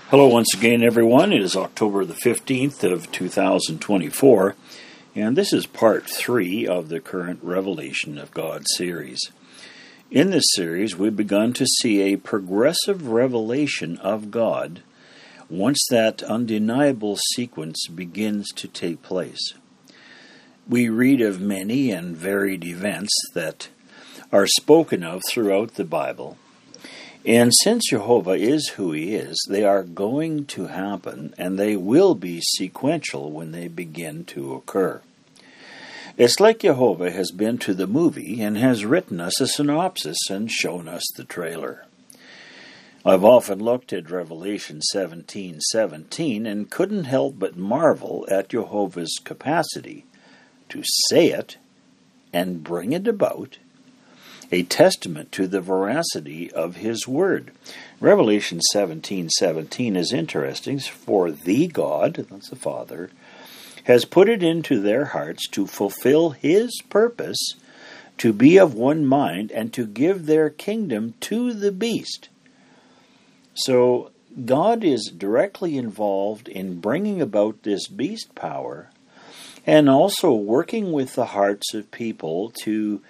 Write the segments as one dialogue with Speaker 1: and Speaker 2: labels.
Speaker 1: Hello once again, everyone. It is October the 15th of 2024, and this is part 3 of the current Revelation of God series. In this series, we've begun to see a progressive revelation of God once that undeniable sequence begins to take place. We read of many and varied events that are spoken of throughout the Bible. And since Jehovah is who He is, they are going to happen, and they will be sequential when they begin to occur. It's like Jehovah has been to the movie and has written us a synopsis and shown us the trailer. I've often looked at Revelation 17:17 and couldn't help but marvel at Jehovah's capacity to say it and bring it about, a testament to the veracity of His Word. Revelation 17:17 is interesting, for the God, that's the Father, has put it into their hearts to fulfill His purpose, to be of one mind, and to give their kingdom to the beast. So God is directly involved in bringing about this beast power, and also working with the hearts of people to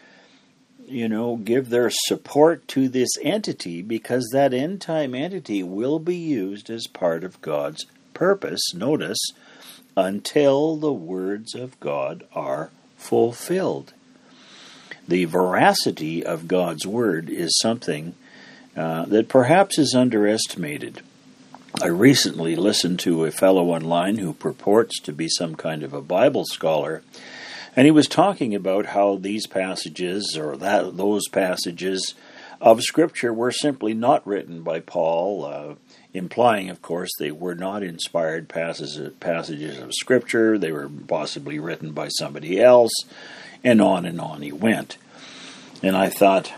Speaker 1: give their support to this entity, because that end-time entity will be used as part of God's purpose, notice, until the words of God are fulfilled. The veracity of God's Word is something that perhaps is underestimated. I recently listened to a fellow online who purports to be some kind of a Bible scholar, and he was talking about how these passages, or those passages of Scripture, were simply not written by Paul, implying, of course, they were not inspired passages of Scripture. They were possibly written by somebody else, and on he went. And I thought,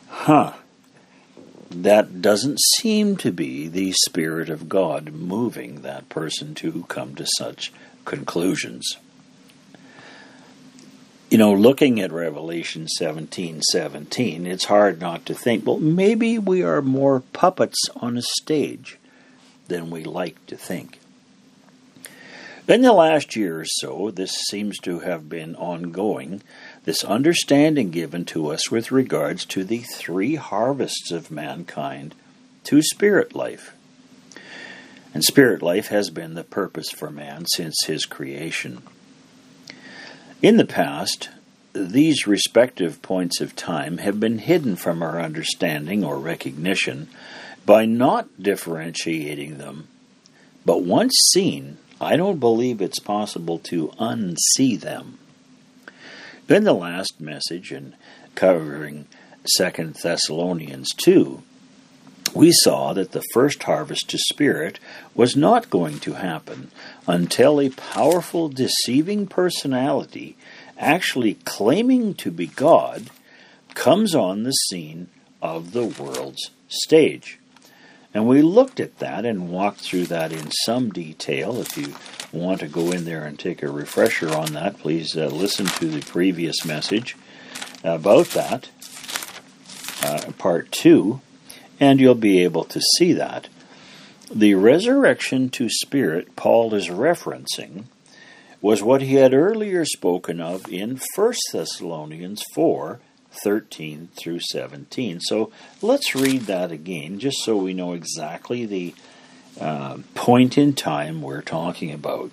Speaker 1: that doesn't seem to be the Spirit of God moving that person to come to such conclusions. Looking at Revelation 17:17, it's hard not to think, well, maybe we are more puppets on a stage than we like to think. In the last year or so, this seems to have been ongoing, this understanding given to us with regards to the three harvests of mankind to spirit life. And spirit life has been the purpose for man since his creation. In the past, these respective points of time have been hidden from our understanding or recognition by not differentiating them. But once seen, I don't believe it's possible to unsee them. In the last message, and covering 2 Thessalonians 2, we saw that the first harvest to spirit was not going to happen until a powerful, deceiving personality, actually claiming to be God, comes on the scene of the world's stage. And we looked at that and walked through that in some detail. If you want to go in there and take a refresher on that, please listen to the previous message about that, part 2. And you'll be able to see that. The resurrection to spirit Paul is referencing was what he had earlier spoken of in 1 Thessalonians 4:13 through 17. So let's read that again, just so we know exactly the point in time we're talking about.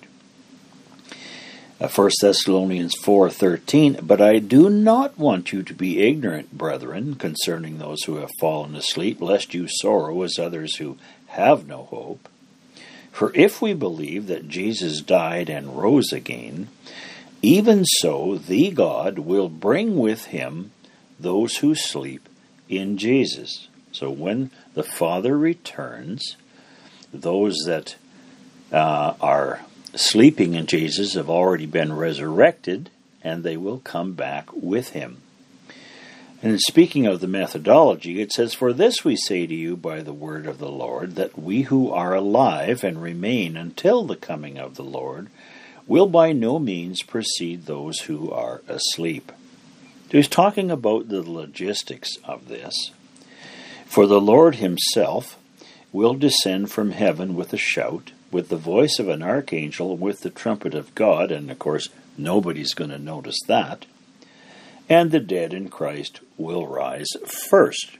Speaker 1: 1 Thessalonians 4:13, "But I do not want you to be ignorant, brethren, concerning those who have fallen asleep, lest you sorrow as others who have no hope. For if we believe that Jesus died and rose again, even so the God will bring with Him those who sleep in Jesus." So when the Father returns, those that are sleeping in Jesus have already been resurrected, and they will come back with Him. And speaking of the methodology, it says, "For this we say to you by the word of the Lord, that we who are alive and remain until the coming of the Lord will by no means precede those who are asleep." So he's talking about the logistics of this. "For the Lord Himself will descend from heaven with a shout, with the voice of an archangel, with the trumpet of God, and of course nobody's going to notice that, and the dead in Christ will rise first.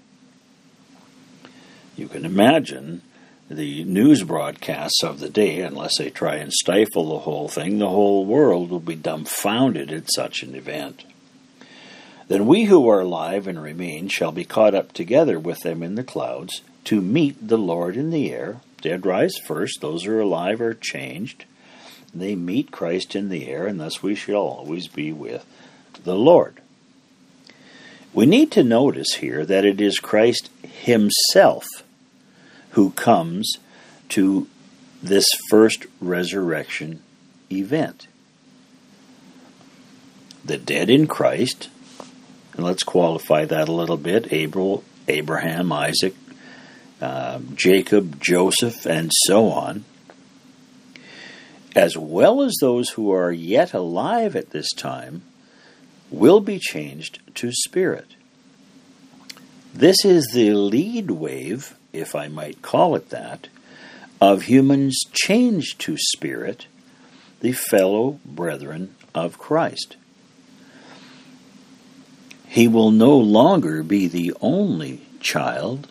Speaker 1: You can imagine the news broadcasts of the day, unless they try and stifle the whole thing, the whole world will be dumbfounded at such an event. Then we who are alive and remain shall be caught up together with them in the clouds to meet the Lord in the air. Dead rise first, those who are alive are changed. They meet Christ in the air, and thus we shall always be with the Lord. We need to notice here that it is Christ himself who comes to this first resurrection event. The dead in Christ, and let's qualify that a little bit, Abraham, Isaac, Jacob, Joseph, and so on, as well as those who are yet alive at this time, will be changed to spirit. This is the lead wave, if I might call it that, of humans changed to spirit, the fellow brethren of Christ. He will no longer be the only child,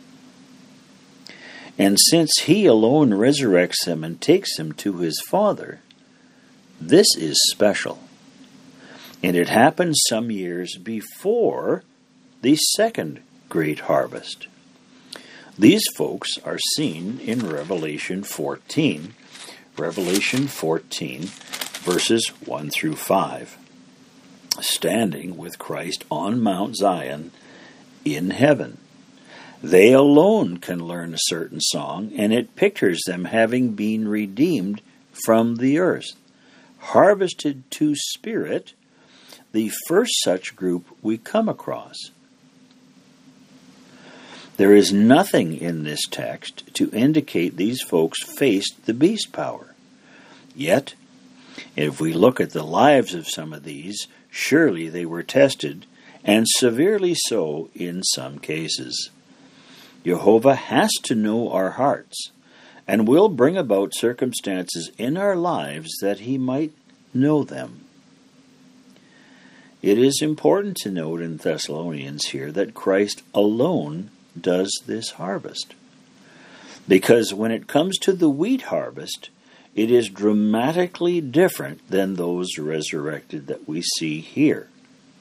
Speaker 1: and since he alone resurrects him and takes him to his Father, this is special. And it happened some years before the second great harvest. These folks are seen in Revelation 14. Revelation 14, verses 1 through 5. Standing with Christ on Mount Zion in heaven. They alone can learn a certain song, and it pictures them having been redeemed from the earth, harvested to spirit, the first such group we come across. There is nothing in this text to indicate these folks faced the beast power. Yet, if we look at the lives of some of these, surely they were tested, and severely so in some cases. Jehovah has to know our hearts, and will bring about circumstances in our lives that he might know them. It is important to note in Thessalonians here that Christ alone does this harvest. Because when it comes to the wheat harvest, it is dramatically different than those resurrected that we see here.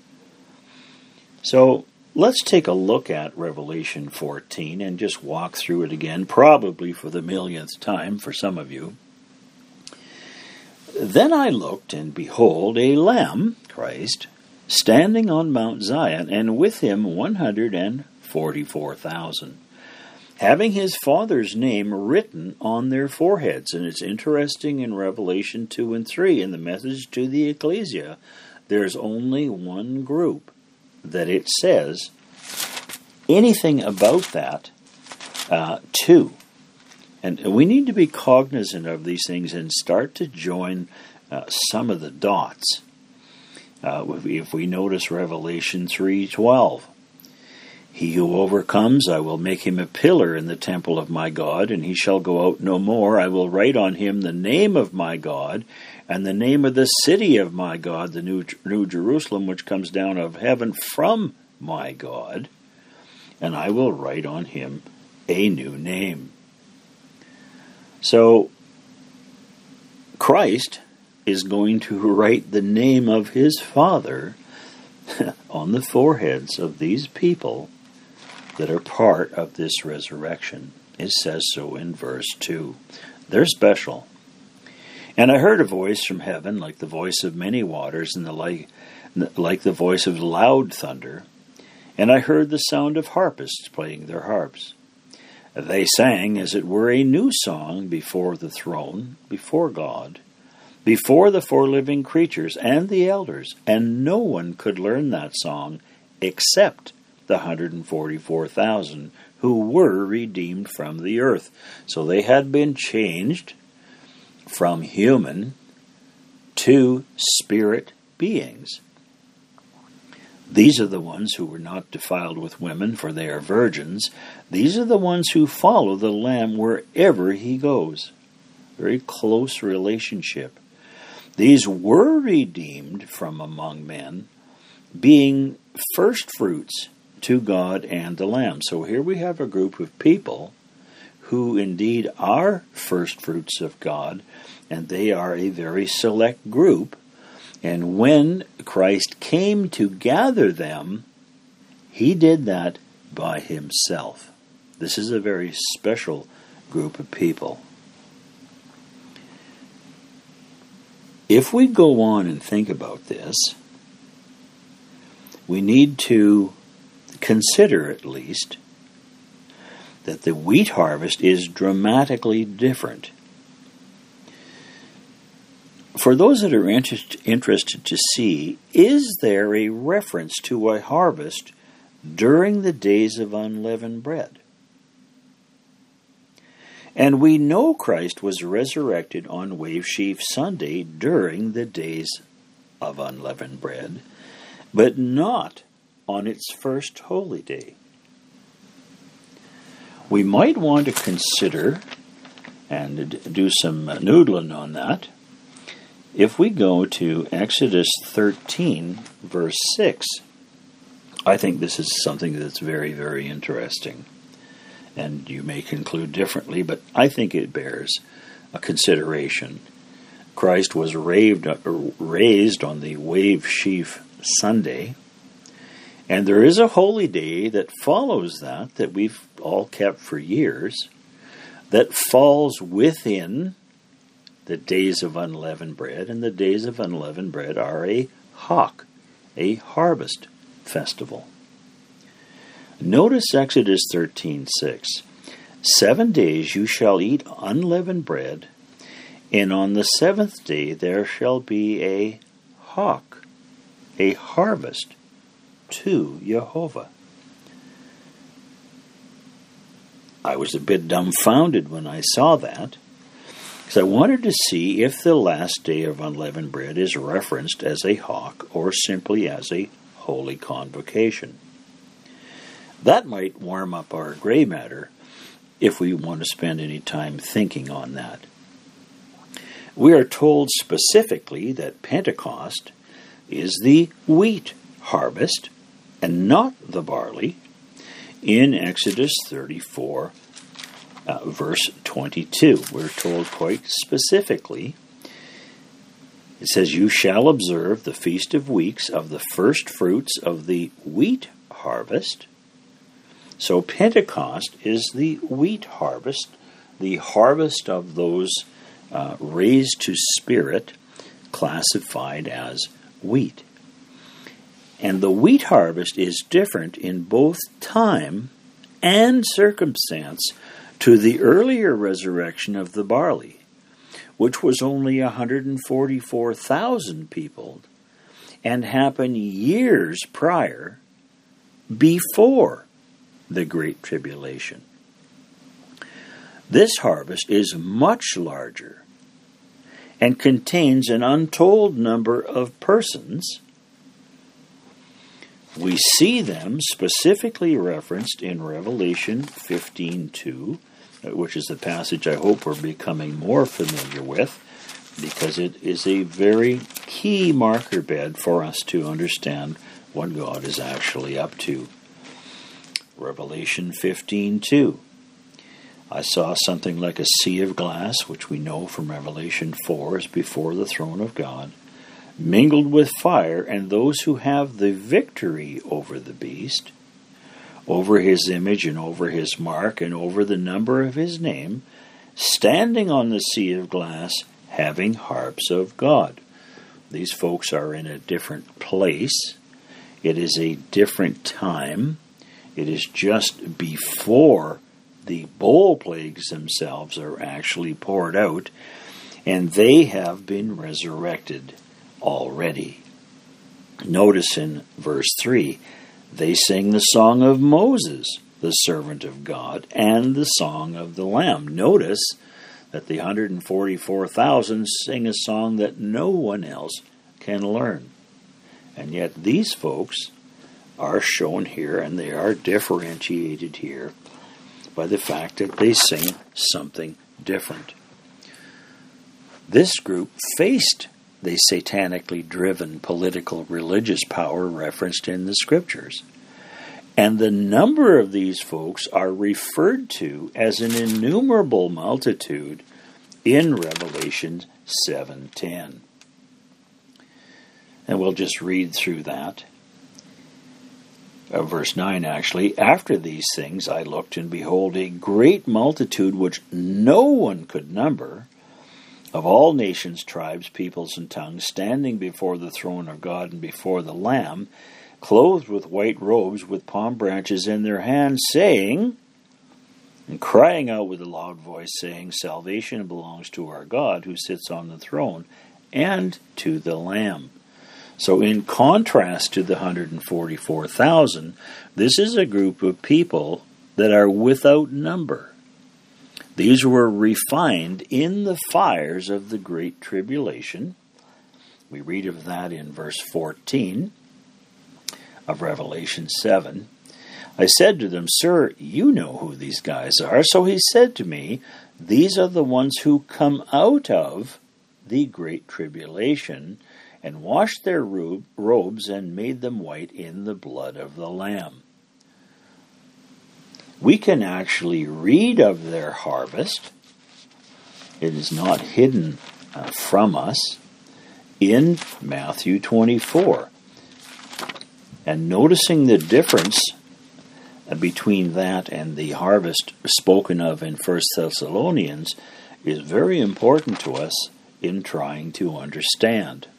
Speaker 1: So let's take a look at Revelation 14 and just walk through it again, probably for the millionth time for some of you. Then I looked, and behold, a Lamb, Christ, standing on Mount Zion, and with him 144,000, having his Father's name written on their foreheads. And it's interesting in Revelation 2 and 3, in the message to the ecclesia, there's only one group that it says anything about that to. And we need to be cognizant of these things and start to join some of the dots. If we notice Revelation 3:12, he who overcomes, I will make him a pillar in the temple of my God, and he shall go out no more. I will write on him the name of my God, and the name of the city of my God, the new Jerusalem, which comes down of heaven from my God, and I will write on him a new name. So, Christ is going to write the name of his Father on the foreheads of these people that are part of this resurrection. It says so in verse 2. They're special. And I heard a voice from heaven, like the voice of many waters, and like the voice of loud thunder. And I heard the sound of harpists playing their harps. They sang, as it were, a new song before the throne, before God, before the four living creatures and the elders. And no one could learn that song except the 144,000 who were redeemed from the earth. So they had been changed from human to spirit beings. These are the ones who were not defiled with women, for they are virgins. These are the ones who follow the Lamb wherever he goes. Very close relationship. These were redeemed from among men, being first fruits to God and the Lamb. So here we have a group of people who indeed are first fruits of God, and they are a very select group. And when Christ came to gather them, he did that by himself. This is a very special group of people. If we go on and think about this, we need to consider at least that the wheat harvest is dramatically different. For those that are interested to see, is there a reference to a harvest during the days of unleavened bread? And we know Christ was resurrected on Wave Sheaf Sunday during the days of unleavened bread, but not on its first holy day. We might want to consider and do some noodling on that. If we go to Exodus 13, verse 6, I think this is something that's very, very interesting. And you may conclude differently, but I think it bears a consideration. Christ was raised on the Wave Sheaf Sunday, and there is a holy day that follows that we've all kept for years, that falls within the days of unleavened bread, and the days of unleavened bread are a Hak, a harvest festival. Notice Exodus 13:6. 7 days you shall eat unleavened bread, and on the seventh day there shall be a Hak, a harvest to Jehovah. I was a bit dumbfounded when I saw that, because I wanted to see if the last day of unleavened bread is referenced as a Hak or simply as a holy convocation. That might warm up our gray matter if we want to spend any time thinking on that. We are told specifically that Pentecost is the wheat harvest and not the barley in Exodus 34, verse 22. We're told quite specifically, it says, "You shall observe the Feast of Weeks of the first fruits of the wheat harvest." So Pentecost is the wheat harvest, the harvest of those raised to spirit, classified as wheat. And the wheat harvest is different in both time and circumstance to the earlier resurrection of the barley, which was only 144,000 people and happened years prior, before the Great Tribulation. This harvest is much larger and contains an untold number of persons. We see them specifically referenced in Revelation 15:2, which is the passage I hope we're becoming more familiar with, because it is a very key marker bed for us to understand what God is actually up to. Revelation 15:2. I saw something like a sea of glass, which we know from Revelation 4 is before the throne of God, mingled with fire, and those who have the victory over the beast, over his image and over his mark and over the number of his name, standing on the sea of glass, having harps of God. These folks are in a different place. It is a different time. It is just before the bowl plagues themselves are actually poured out, and they have been resurrected already. Notice in verse 3, they sing the song of Moses, the servant of God, and the song of the Lamb. Notice that the 144,000 sing a song that no one else can learn. And yet these folks are shown here, and they are differentiated here by the fact that they sing something different. This group faced the satanically driven political religious power referenced in the scriptures. And the number of these folks are referred to as an innumerable multitude in Revelation 7:10. And we'll just read through that. Verse 9 actually, after these things I looked, and behold, a great multitude which no one could number, of all nations, tribes, peoples, and tongues, standing before the throne of God and before the Lamb, clothed with white robes, with palm branches in their hands, saying, and crying out with a loud voice, saying, Salvation belongs to our God who sits on the throne, and to the Lamb. So in contrast to the 144,000, this is a group of people that are without number. These were refined in the fires of the Great Tribulation. We read of that in verse 14 of Revelation 7. I said to them, Sir, you know who these guys are. So he said to me, These are the ones who come out of the Great Tribulation, and washed their robes and made them white in the blood of the Lamb. We can actually read of their harvest. It is not hidden from us in Matthew 24. And noticing the difference between that and the harvest spoken of in 1 Thessalonians is very important to us in trying to understand.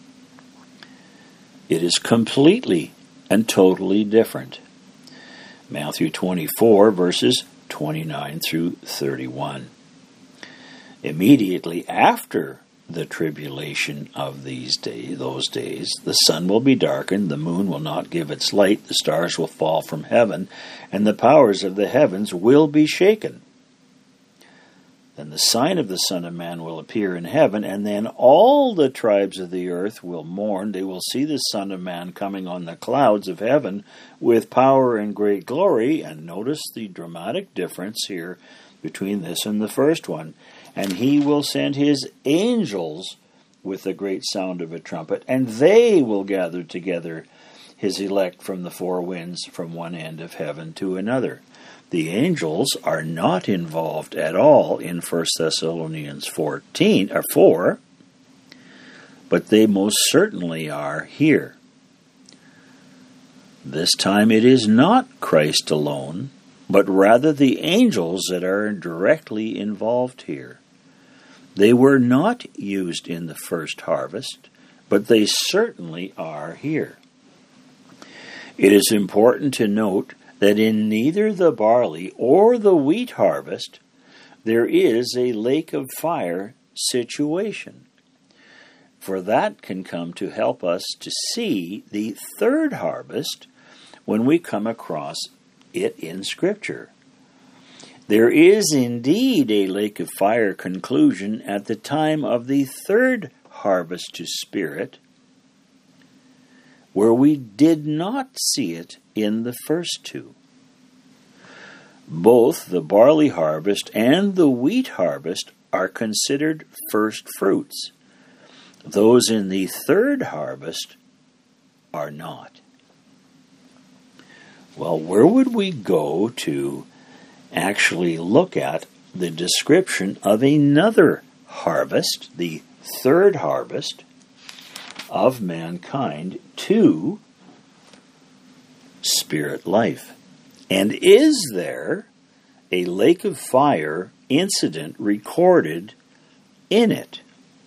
Speaker 1: It is completely and totally different. Matthew 24, verses 29 through 31. Immediately after the tribulation of those days, the sun will be darkened, the moon will not give its light, the stars will fall from heaven, and the powers of the heavens will be shaken. Then the sign of the Son of Man will appear in heaven, and then all the tribes of the earth will mourn. They will see the Son of Man coming on the clouds of heaven with power and great glory. And notice the dramatic difference here between this and the first one. And he will send his angels with the great sound of a trumpet, and they will gather together his elect from the four winds, from one end of heaven to another. The angels are not involved at all in 1 Thessalonians 4, but they most certainly are here. This time it is not Christ alone, but rather the angels that are directly involved here. They were not used in the first harvest, but they certainly are here. It is important to note that in neither the barley or the wheat harvest there is a lake of fire situation. For that can come to help us to see the third harvest when we come across it in Scripture. There is indeed a lake of fire conclusion at the time of the third harvest to Spirit, where we did not see it in the first two. Both the barley harvest and the wheat harvest are considered first fruits. Those in the third harvest are not. Well, where would we go to actually look at the description of another harvest, the third harvest of mankind to spirit life? And is there a lake of fire incident recorded in it?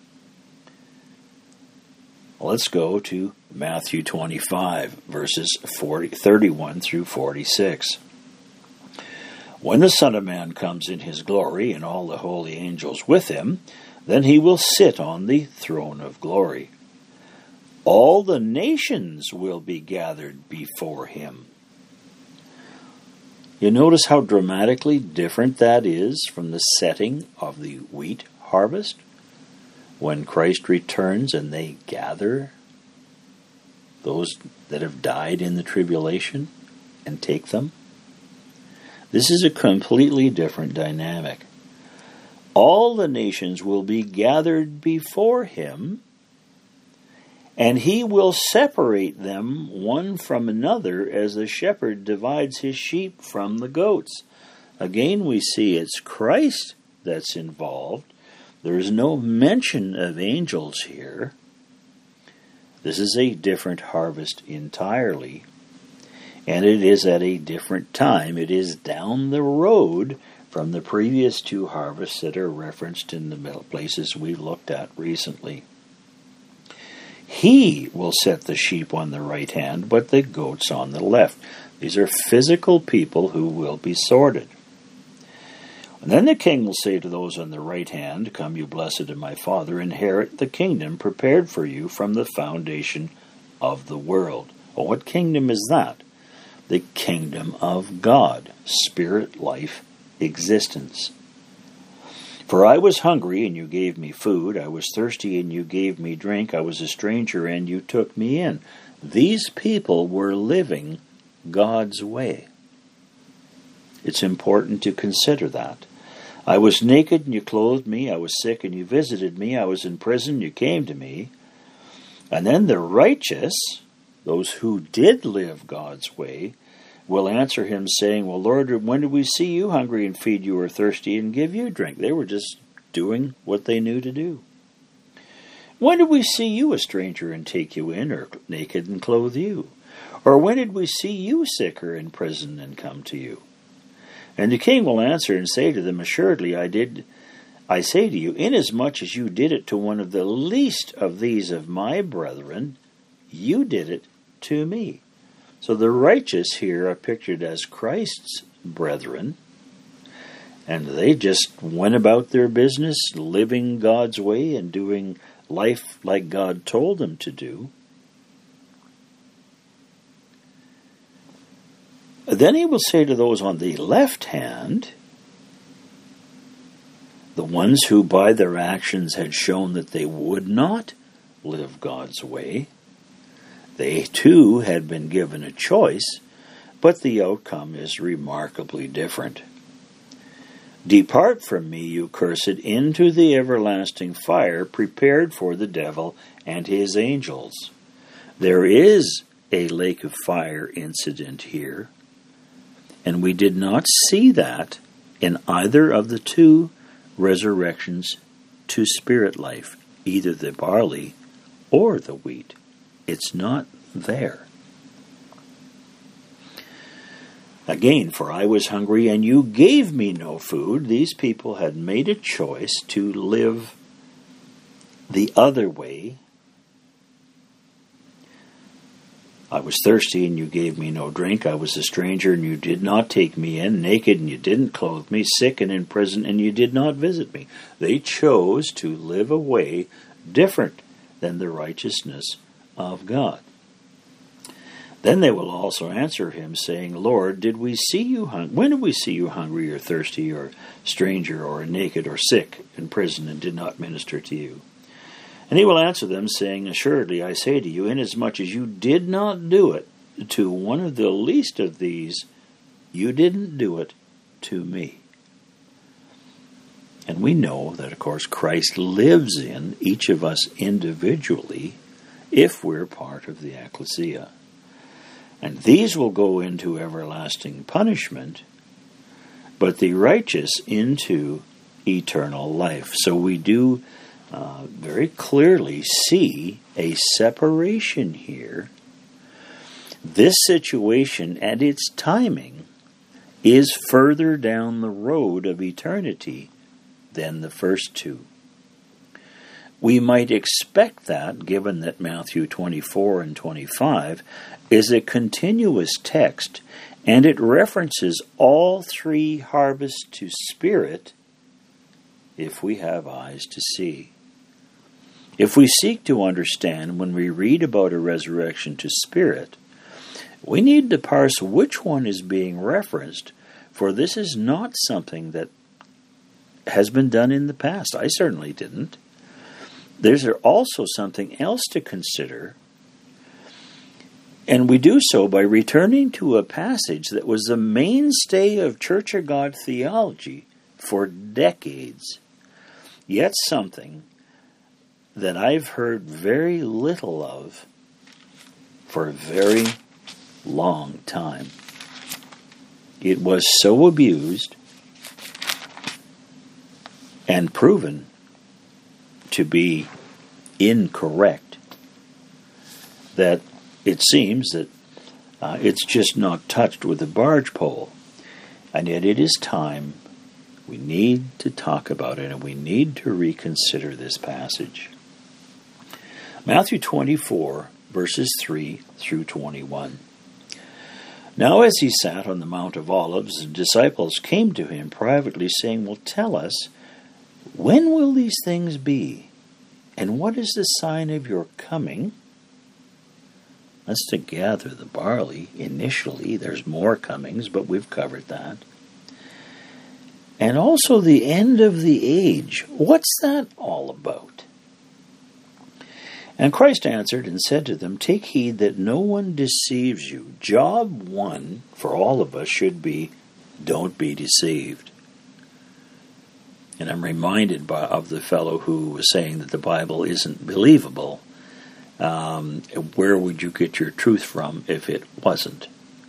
Speaker 1: Let's go to Matthew 25, verses 31 through 46. When the Son of Man comes in his glory, and all the holy angels with him, then he will sit on the throne of glory. All the nations will be gathered before him. You notice how dramatically different that is from the setting of the wheat harvest, when Christ returns and they gather those that have died in the tribulation, and take them? This is a completely different dynamic. All the nations will be gathered before him, and he will separate them one from another as the shepherd divides his sheep from the goats. Again, we see it's Christ that's involved. There is no mention of angels here. This is a different harvest entirely, and it is at a different time. It is down the road from the previous two harvests that are referenced in the places we've looked at recently. He will set the sheep on the right hand, but the goats on the left. These are physical people who will be sorted. And then the king will say to those on the right hand, "Come, you blessed of my Father, inherit the kingdom prepared for you from the foundation of the world." Well, what kingdom is that? The kingdom of God, spirit, life, existence. "For I was hungry, and you gave me food. I was thirsty, and you gave me drink. I was a stranger, and you took me in." These people were living God's way. It's important to consider that. "I was naked, and you clothed me. I was sick, and you visited me. I was in prison, you came to me." And then the righteous, those who did live God's way, will answer him saying, "Well, Lord, when did we see you hungry and feed you, or thirsty and give you drink?" They were just doing what they knew to do. "When did we see you a stranger and take you in, or naked and clothe you? Or when did we see you sick or in prison and come to you?" And the king will answer and say to them, "Assuredly I say to you, inasmuch as you did it to one of the least of these of my brethren, you did it to me." So the righteous here are pictured as Christ's brethren, and they just went about their business, living God's way and doing life like God told them to do. Then he will say to those on the left hand, the ones who by their actions had shown that they would not live God's way, they too had been given a choice, but the outcome is remarkably different. "Depart from me, you cursed, into the everlasting fire prepared for the devil and his angels." There is a lake of fire incident here, and we did not see that in either of the two resurrections to spirit life, either the barley or the wheat. It's not there. Again, "For I was hungry, and you gave me no food." These people had made a choice to live the other way. "I was thirsty, and you gave me no drink. I was a stranger, and you did not take me in. Naked, and you didn't clothe me. Sick and in prison, and you did not visit me." They chose to live a way different than the righteousness of God. Then they will also answer him, saying, "Lord, did we see you when did we see you hungry or thirsty or stranger or naked or sick in prison and did not minister to you?" And he will answer them, saying, "Assuredly I say to you, inasmuch as you did not do it to one of the least of these, you didn't do it to me." And we know that, of course, Christ lives in each of us individually if we're part of the ecclesia. And these will go into everlasting punishment, but the righteous into eternal life. So we do very clearly see a separation here. This situation and its timing is further down the road of eternity than the first two. We might expect that, given that Matthew 24 and 25 is a continuous text, and it references all three harvests to spirit, if we have eyes to see. If we seek to understand when we read about a resurrection to spirit, we need to parse which one is being referenced, for this is not something that has been done in the past. I certainly didn't. There's also something else to consider. And we do so by returning to a passage that was the mainstay of Church of God theology for decades, yet something that I've heard very little of for a very long time. It was so abused and proven to be incorrect that it seems that it's just not touched with a barge pole. And yet it is time we need to talk about it, and we need to reconsider this passage. Matthew 24, verses 3 through 21. Now as he sat on the Mount of Olives, the disciples came to him privately, saying, Well, tell us, when will these things be? And what is the sign of your coming? That's to gather the barley initially. There's more comings, but we've covered that. And also the end of the age. What's that all about? And Christ answered and said to them, Take heed that no one deceives you. Job 1 for all of us should be, don't be deceived. And I'm reminded of the fellow who was saying that the Bible isn't believable. Where would you get your truth from if it wasn't?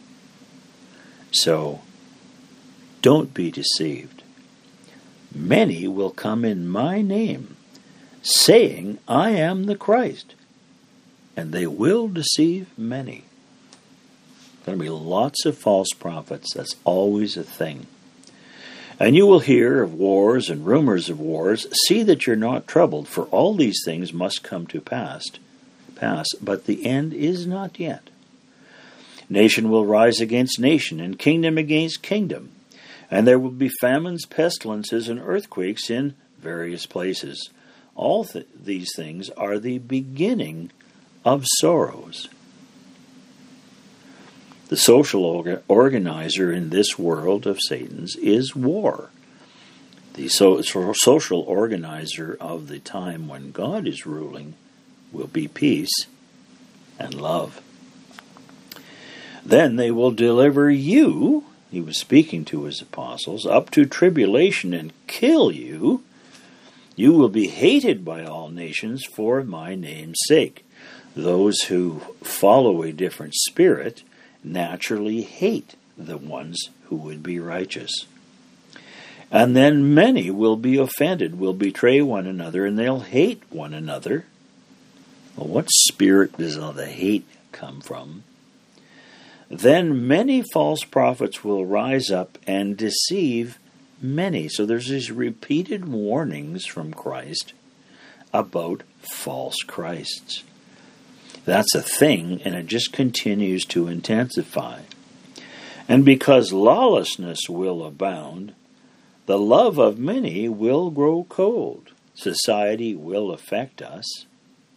Speaker 1: So, don't be deceived. Many will come in my name, saying, I am the Christ, and they will deceive many. There will be lots of false prophets. That's always a thing. And you will hear of wars and rumors of wars. See that you're not troubled, for all these things must come to pass, but the end is not yet. Nation will rise against nation, and kingdom against kingdom. And there will be famines, pestilences, and earthquakes in various places. All these things are the beginning of sorrows. The social organizer in this world of Satan's is war. The social organizer of the time when God is ruling will be peace and love. Then they will deliver you, he was speaking to his apostles, up to tribulation and kill you. You will be hated by all nations for my name's sake. Those who follow a different spirit naturally hate the ones who would be righteous. And then many will be offended, will betray one another, and they'll hate one another. Well, what spirit does all the hate come from? Then many false prophets will rise up and deceive many. So there's these repeated warnings from Christ about false Christs. That's a thing, and it just continues to intensify. And because lawlessness will abound, the love of many will grow cold. Society will affect us.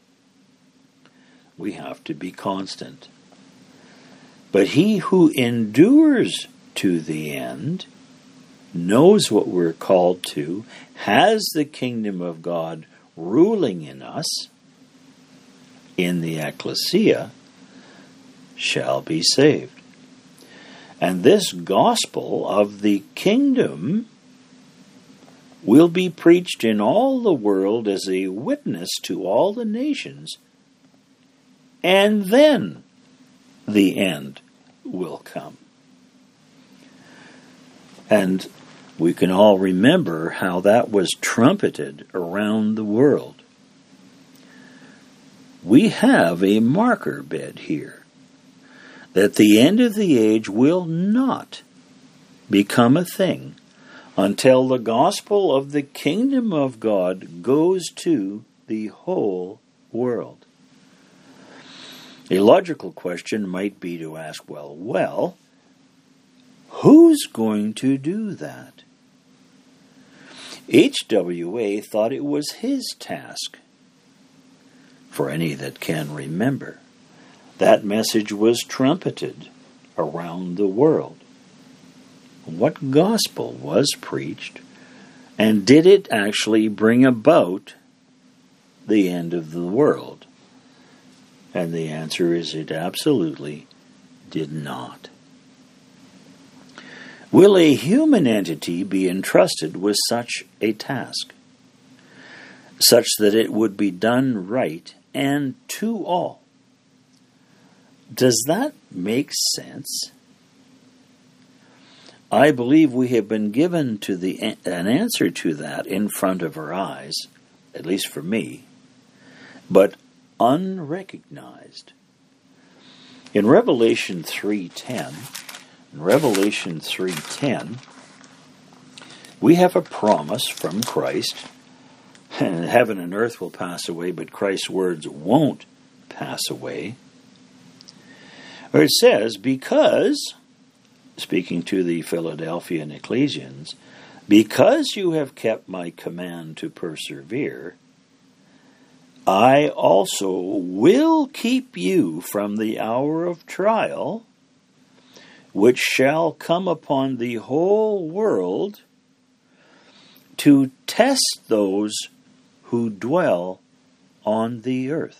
Speaker 1: We have to be constant. But he who endures to the end knows what we're called to, has the kingdom of God ruling in us, in the ecclesia, shall be saved. And this gospel of the kingdom will be preached in all the world as a witness to all the nations, and then the end will come. And we can all remember how that was trumpeted around the world. We have a marker bit here that the end of the age will not become a thing until the gospel of the kingdom of God goes to the whole world. A logical question might be to ask, well, who's going to do that? HWA thought it was his task. For any that can remember, that message was trumpeted around the world. What gospel was preached, and did it actually bring about the end of the world? And the answer is it absolutely did not. Will a human entity be entrusted with such a task, such that it would be done right and to all? Does that make sense? I believe we have been given an answer to that in front of our eyes, at least for me, but unrecognized. In Revelation 3:10, we have a promise from Christ. Heaven and earth will pass away, but Christ's words won't pass away. Or it says, because, speaking to the Philadelphian Ecclesians, because you have kept my command to persevere, I also will keep you from the hour of trial, which shall come upon the whole world to test those who dwell on the earth.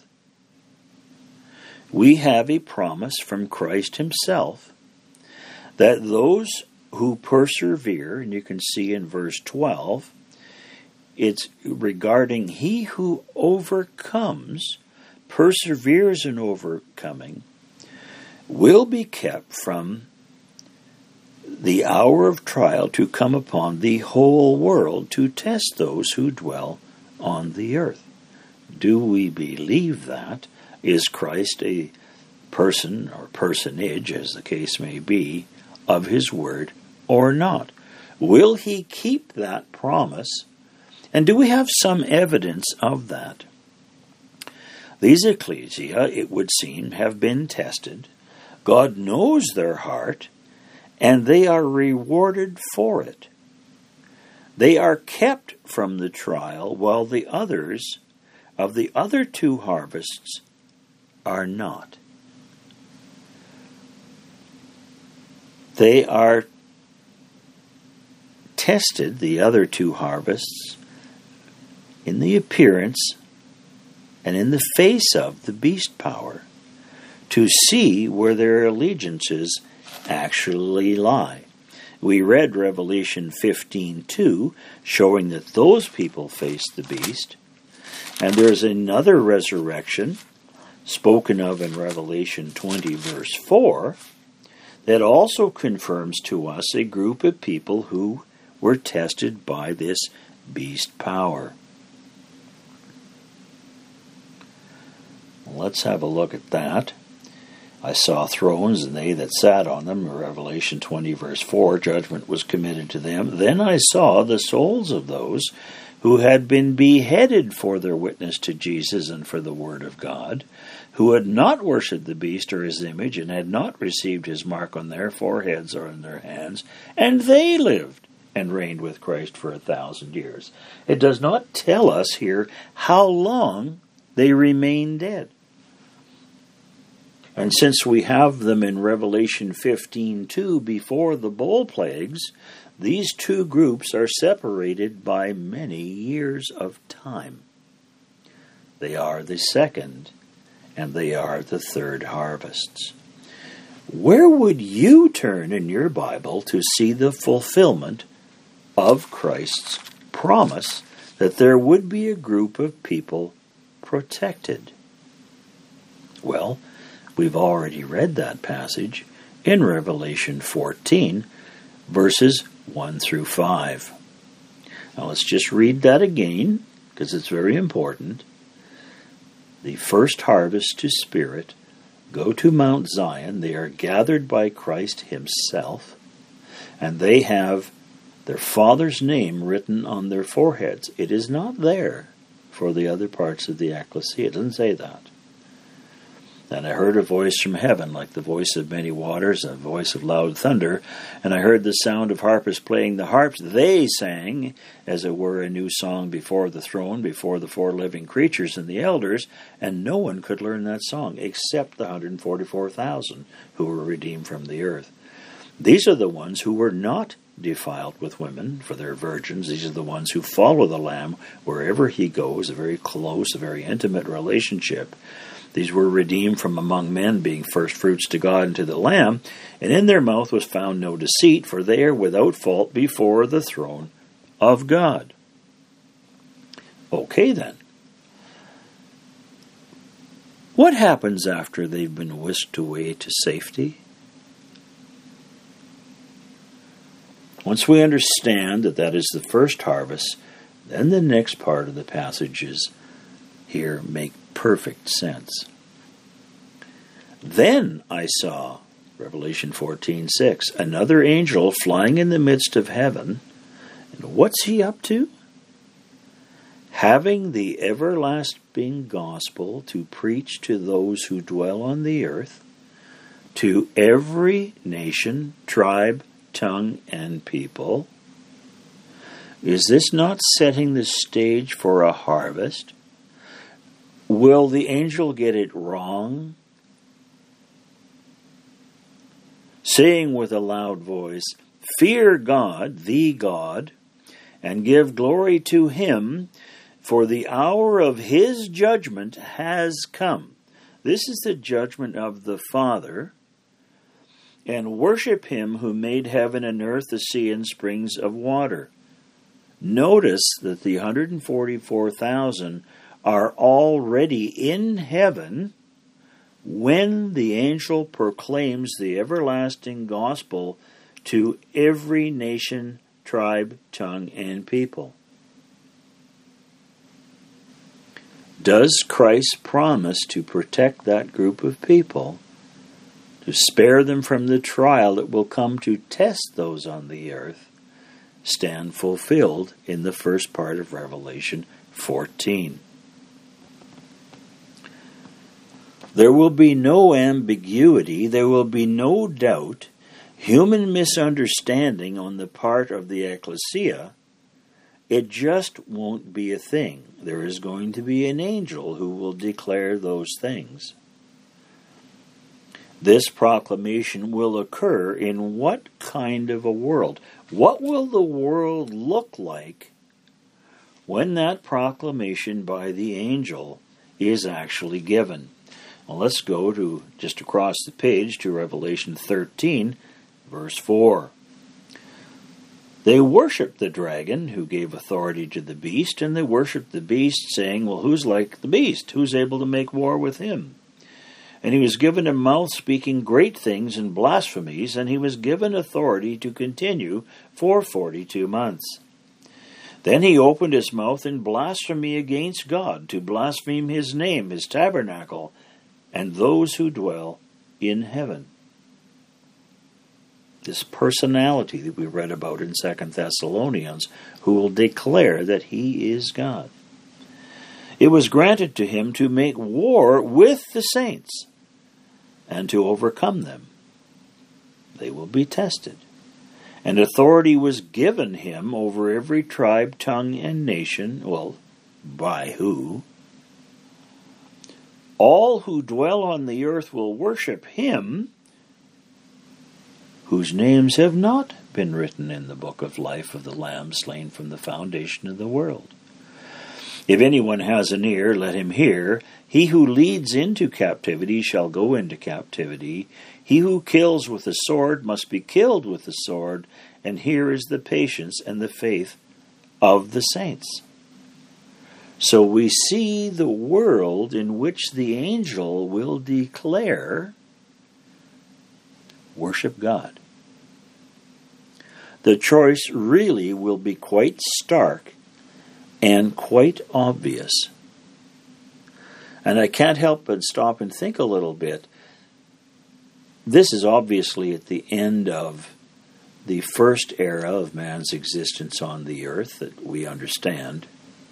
Speaker 1: We have a promise from Christ himself that those who persevere, and you can see in verse 12, it's regarding he who overcomes, perseveres in overcoming, will be kept from the hour of trial to come upon the whole world to test those who dwell on the earth. Do we believe that? Is Christ a person or personage, as the case may be, of his word or not? Will he keep that promise? And do we have some evidence of that? These ecclesia, it would seem, have been tested. God knows their heart, and they are rewarded for it. They are kept from the trial, while the others of the other two harvests are not. They are tested, the other two harvests, in the appearance and in the face of the beast power, to see where their allegiances actually lie. We read Revelation 15:2, showing that those people faced the beast. And there's another resurrection, spoken of in Revelation 20, verse 4, that also confirms to us a group of people who were tested by this beast power. Let's have a look at that. I saw thrones, and they that sat on them. Revelation 20, verse 4, judgment was committed to them. Then I saw the souls of those who had been beheaded for their witness to Jesus and for the word of God, who had not worshipped the beast or his image, and had not received his mark on their foreheads or in their hands, and they lived and reigned with Christ for 1,000 years. It does not tell us here how long they remained dead. And since we have them in Revelation 15:2 before the bowl plagues, these two groups are separated by many years of time. They are the second and they are the third harvests. Where would you turn in your Bible to see the fulfillment of Christ's promise that there would be a group of people protected? Well, we've already read that passage in Revelation 14, verses 1 through 5. Now let's just read that again, because it's very important. The first harvest to Spirit go to Mount Zion. They are gathered by Christ himself, and they have their Father's name written on their foreheads. It is not there for the other parts of the ecclesia. It doesn't say that. And I heard a voice from heaven, like the voice of many waters, and a voice of loud thunder. And I heard the sound of harpists playing the harps. They sang, as it were, a new song before the throne, before the four living creatures and the elders. And no one could learn that song, except the 144,000 who were redeemed from the earth. These are the ones who were not defiled with women, for they're virgins. These are the ones who follow the Lamb wherever he goes, a very close, a very intimate relationship. These were redeemed from among men, being firstfruits to God and to the Lamb, and in their mouth was found no deceit, for they are without fault before the throne of God. Okay then. What happens after they've been whisked away to safety? Once we understand that that is the first harvest, then the next part of the passages here make perfect sense. Then I saw, Revelation 14:6, another angel flying in the midst of heaven. And what's he up to? Having the everlasting gospel to preach to those who dwell on the earth, to every nation, tribe, tongue, and people. Is this not setting the stage for a harvest? Will the angel get it wrong? Saying with a loud voice, "Fear God, the God, and give glory to him, for the hour of his judgment has come." This is the judgment of the Father. "And worship him who made heaven and earth, the sea, and springs of water." Notice that the 144,000 are already in heaven when the angel proclaims the everlasting gospel to every nation, tribe, tongue, and people. Does Christ promise to protect that group of people, to spare them from the trial that will come to test those on the earth, stand fulfilled in the first part of Revelation 14? There will be no ambiguity, there will be no doubt, human misunderstanding on the part of the ecclesia. It just won't be a thing. There is going to be an angel who will declare those things. This proclamation will occur in what kind of a world? What will the world look like when that proclamation by the angel is actually given? Well, let's go to just across the page to Revelation 13, verse 4. They worshipped the dragon who gave authority to the beast, and they worshipped the beast, saying, "Well, who's like the beast? Who's able to make war with him?" And he was given a mouth speaking great things and blasphemies, and he was given authority to continue for 42 months. Then he opened his mouth in blasphemy against God, to blaspheme his name, his tabernacle, and those who dwell in heaven. This personality that we read about in 2 Thessalonians, who will declare that he is God. It was granted to him to make war with the saints and to overcome them. They will be tested. And authority was given him over every tribe, tongue, and nation. Well, by who? All who dwell on the earth will worship him, whose names have not been written in the book of life of the Lamb slain from the foundation of the world. If anyone has an ear, let him hear. He who leads into captivity shall go into captivity. He who kills with the sword must be killed with the sword. And here is the patience and the faith of the saints. So we see the world in which the angel will declare, worship God. The choice really will be quite stark and quite obvious. And I can't help but stop and think a little bit. This is obviously at the end of the first era of man's existence on the earth that we understand.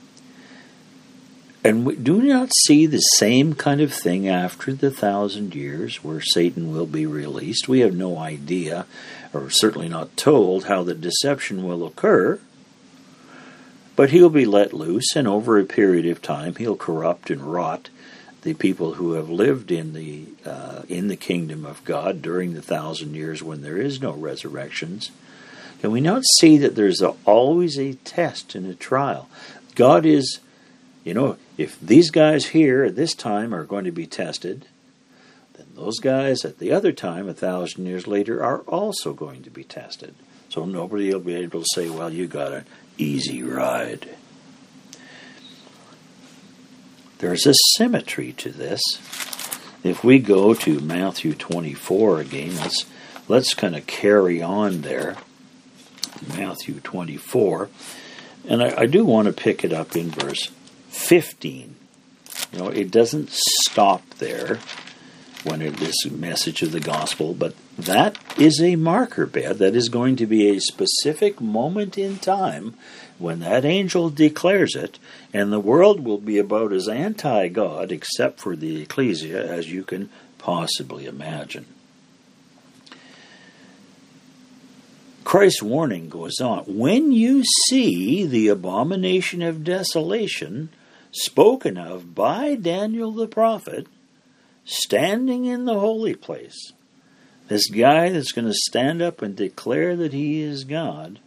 Speaker 1: And we do not see the same kind of thing after the 1,000 years where Satan will be released. We have no idea, or certainly not told, how the deception will occur. But he'll be let loose, and over a period of time he'll corrupt and rot the people who have lived in the kingdom of God during the 1,000 years when there is no resurrections. Can we not see that there's always a test and a trial? God is if these guys here at this time are going to be tested, then those guys at the other time, 1,000 years later, are also going to be tested. So nobody will be able to say, well, you got an easy ride. There's a symmetry to this. If we go to Matthew 24 again, let's kind of carry on there. Matthew 24. And I do want to pick it up in verse 15. It doesn't stop there when it is a message of the gospel, but that is a marker bed. That is going to be a specific moment in time when that angel declares it, and the world will be about as anti-God, except for the ecclesia, as you can possibly imagine. Christ's warning goes on. When you see the abomination of desolation spoken of by Daniel the prophet standing in the holy place, this guy that's going to stand up and declare that he is God,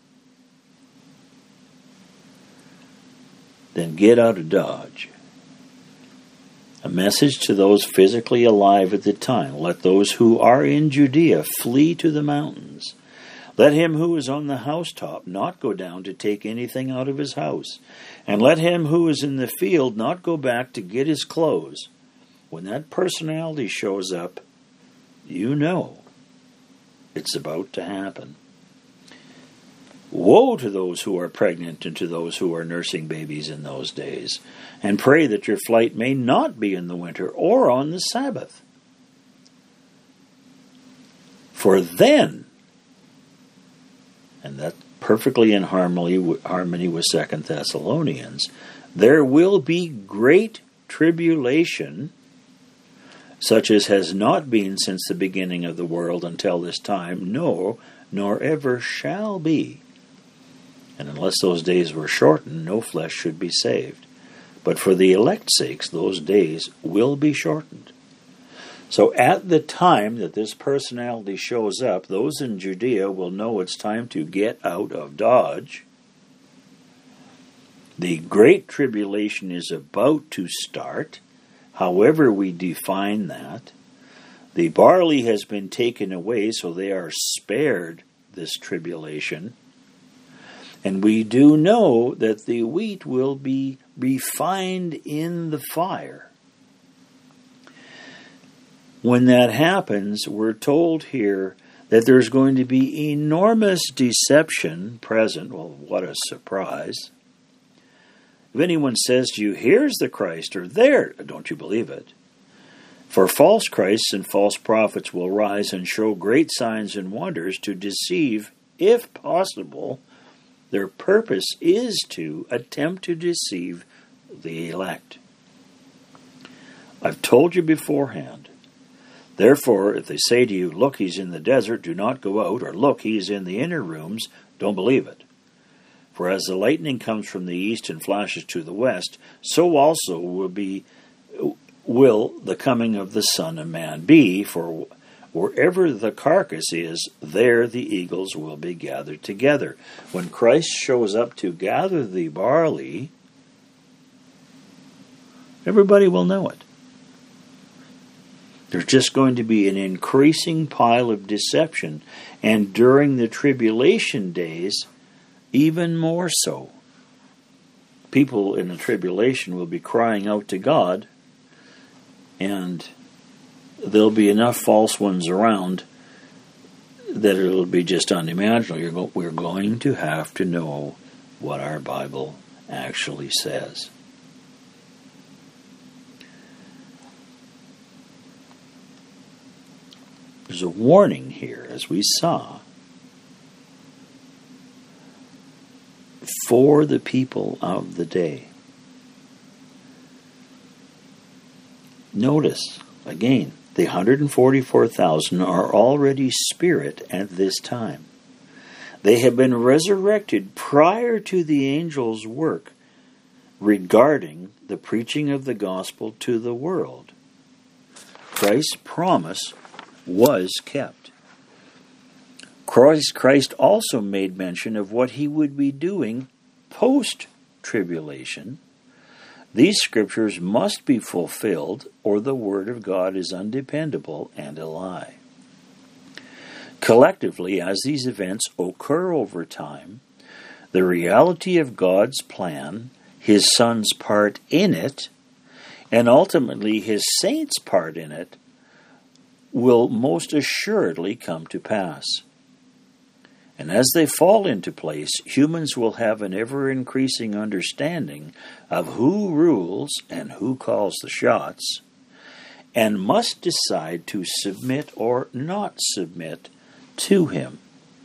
Speaker 1: then get out of Dodge. A message to those physically alive at the time. Let those who are in Judea flee to the mountains. Let him who is on the housetop not go down to take anything out of his house. And let him who is in the field not go back to get his clothes. When that personality shows up, you know it's about to happen. Woe to those who are pregnant and to those who are nursing babies in those days. And pray that your flight may not be in the winter or on the Sabbath. For then, and that's perfectly in harmony with 2 Thessalonians, there will be great tribulation, such as has not been since the beginning of the world until this time, no, nor ever shall be. And unless those days were shortened, no flesh should be saved. But for the elect's sakes, those days will be shortened. So at the time that this personality shows up, those in Judea will know it's time to get out of Dodge. The Great Tribulation is about to start, however we define that. The barley has been taken away, so they are spared this tribulation. And we do know that the wheat will be refined in the fire. When that happens, we're told here that there's going to be enormous deception present. Well, what a surprise. If anyone says to you, here's the Christ, or there, don't you believe it? For false Christs and false prophets will rise and show great signs and wonders to deceive, if possible. Their purpose is to attempt to deceive the elect. I've told you beforehand. Therefore, if they say to you, look, he's in the desert, do not go out, or look, he's in the inner rooms, don't believe it. For as the lightning comes from the east and flashes to the west, so also will the coming of the Son of Man be. For wherever the carcass is, there the eagles will be gathered together. When Christ shows up to gather the barley, everybody will know it. There's just going to be an increasing pile of deception, and during the tribulation days, even more so. People in the tribulation will be crying out to God, and there'll be enough false ones around that it'll be just unimaginable. We're going to have to know what our Bible actually says. There's a warning here, as we saw, for the people of the day. Notice, again, the 144,000 are already spirit at this time. They have been resurrected prior to the angel's work regarding the preaching of the gospel to the world. Christ's promise was kept. Christ also made mention of what he would be doing post-tribulation, These scriptures must be fulfilled, or the Word of God is undependable and a lie. Collectively, as these events occur over time, the reality of God's plan, His Son's part in it, and ultimately His saints' part in it, will most assuredly come to pass. And as they fall into place, humans will have an ever-increasing understanding of who rules and who calls the shots, and must decide to submit or not submit to Him.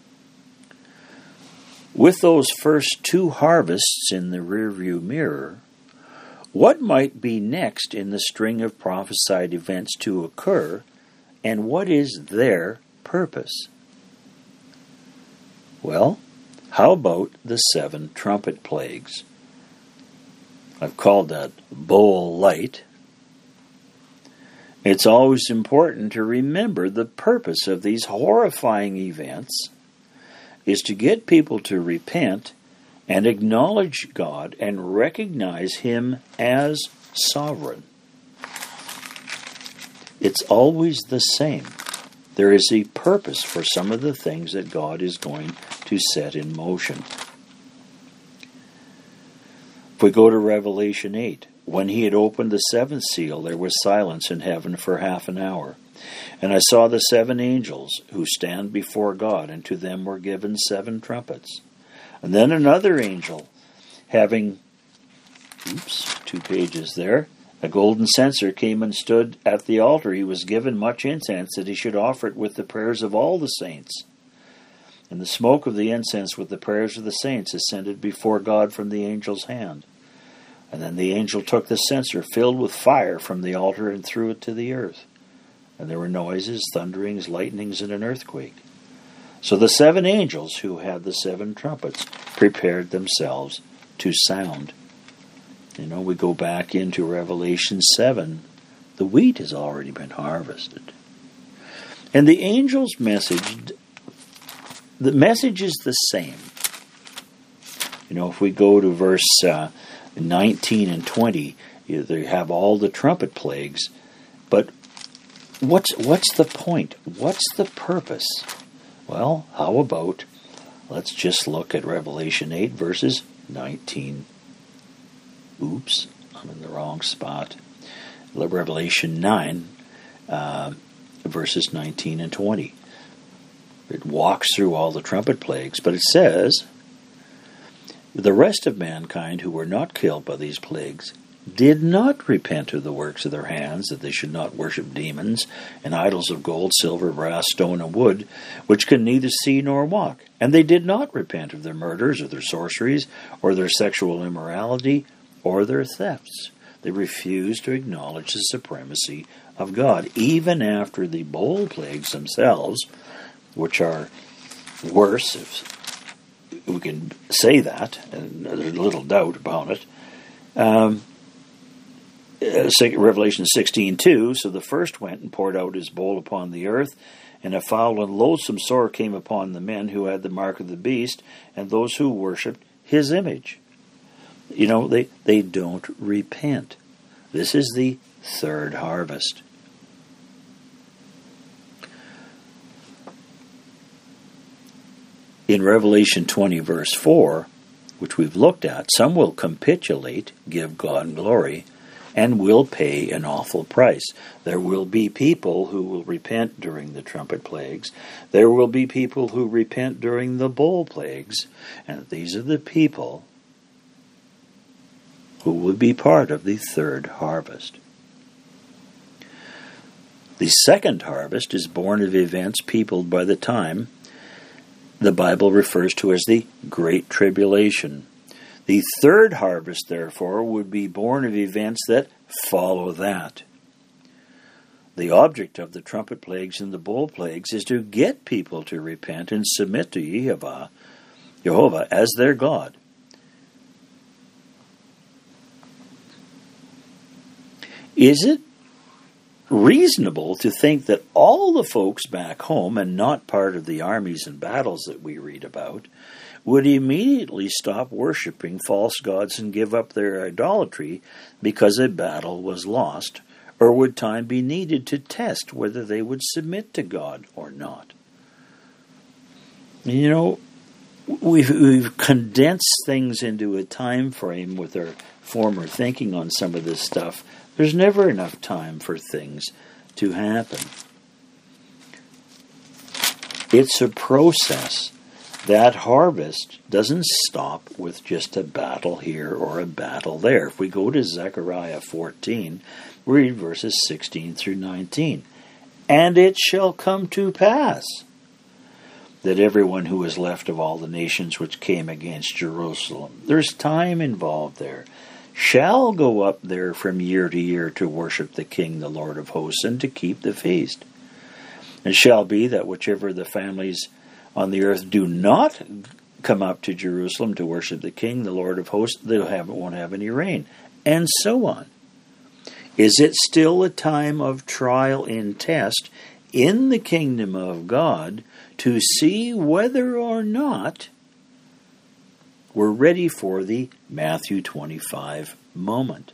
Speaker 1: With those first two harvests in the rearview mirror, what might be next in the string of prophesied events to occur, and what is their purpose? Well, how about the 7 trumpet plagues? I've called that bowl light. It's always important to remember the purpose of these horrifying events is to get people to repent and acknowledge God and recognize Him as sovereign. It's always the same. There is a purpose for some of the things that God is going to set in motion. If we go to Revelation 8, when He had opened the 7th seal, there was silence in heaven for half an hour. And I saw the 7 angels who stand before God, and to them were given 7 trumpets. And then another angel, having, 2 pages there, a golden censer came and stood at the altar. He was given much incense, that he should offer it with the prayers of all the saints. And the smoke of the incense with the prayers of the saints ascended before God from the angel's hand. And then the angel took the censer filled with fire from the altar and threw it to the earth. And there were noises, thunderings, lightnings, and an earthquake. So the 7 angels who had the 7 trumpets prepared themselves to sound. We go back into Revelation 7. The wheat has already been harvested. And the angel's message, the message is the same. If we go to verse 19 and 20, they have all the trumpet plagues. But what's the point? What's the purpose? Well, how about, let's just look at Revelation 8, verses 19. Oops, I'm in the wrong spot. Revelation 9, verses 19 and 20. It walks through all the trumpet plagues, but it says, the rest of mankind who were not killed by these plagues did not repent of the works of their hands, that they should not worship demons and idols of gold, silver, brass, stone, and wood, which can neither see nor walk. And they did not repent of their murders, or their sorceries, or their sexual immorality, or their thefts. They refused to acknowledge the supremacy of God, even after the bowl plagues themselves, which are worse, if we can say that, and there's little doubt about it. Revelation 16:2, so the first went and poured out his bowl upon the earth, and a foul and loathsome sore came upon the men who had the mark of the beast, and those who worshipped his image. They don't repent. This is the 3rd harvest. In Revelation 20, verse 4, which we've looked at, some will capitulate, give God glory, and will pay an awful price. There will be people who will repent during the trumpet plagues. There will be people who repent during the bowl plagues. And these are the people who will be part of the 3rd harvest. The 2nd harvest is born of events peopled by the time the Bible refers to as the Great Tribulation. The 3rd harvest, therefore, would be born of events that follow that. The object of the trumpet plagues and the bowl plagues is to get people to repent and submit to Jehovah as their God. Is it reasonable to think that all the folks back home, and not part of the armies and battles that we read about, would immediately stop worshiping false gods and give up their idolatry because a battle was lost? Or would time be needed to test whether they would submit to God or not? You know, we've condensed things into a time frame with our former thinking on some of this stuff. There's never enough time for things to happen. It's a process. That harvest doesn't stop with just a battle here or a battle there. If we go to Zechariah 14, read verses 16 through 19. And it shall come to pass that everyone who is left of all the nations which came against Jerusalem, there's time involved there, shall go up there from year to year to worship the King, the Lord of hosts, and to keep the feast. It shall be that whichever the families on the earth do not come up to Jerusalem to worship the King, the Lord of hosts, they won't have any rain, and so on. Is it still a time of trial and test in the kingdom of God to see whether or not we're ready for the Matthew 25 moment?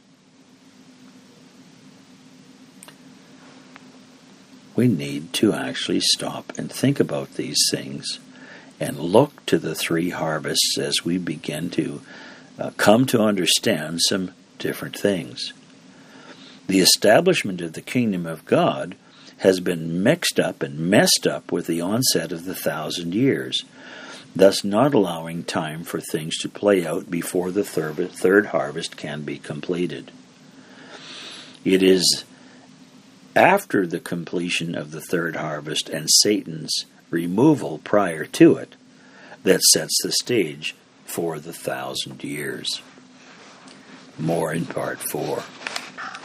Speaker 1: We need to actually stop and think about these things and look to the three harvests as we begin to come to understand some different things. The establishment of the kingdom of God has been mixed up and messed up with the onset of the 1,000 years, thus not allowing time for things to play out before the third harvest can be completed. It is after the completion of the third harvest and Satan's removal prior to it that sets the stage for the 1,000 years. More in Part 4.